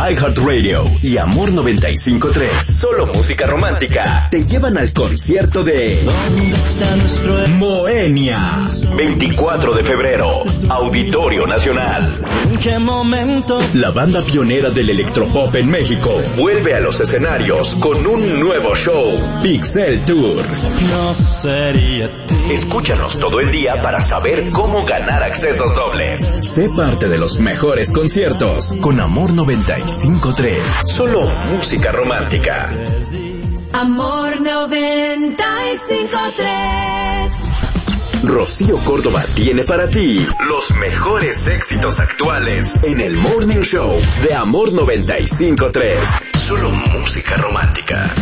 iHeartRadio y Amor 95.3, solo música romántica, te llevan al concierto de Moenia. 24 de febrero, Auditorio Nacional. ¿En qué momento? La banda pionera del electropop en México vuelve a los escenarios con un nuevo show, Pixel Tour. No sería tú. Escúchanos todo el día para saber cómo ganar accesos dobles. Sé parte de los mejores conciertos con Amor 95.3, solo música romántica. Amor 95.3. Rocío Córdoba tiene para ti los mejores éxitos actuales en el Morning Show de Amor 95.3, solo música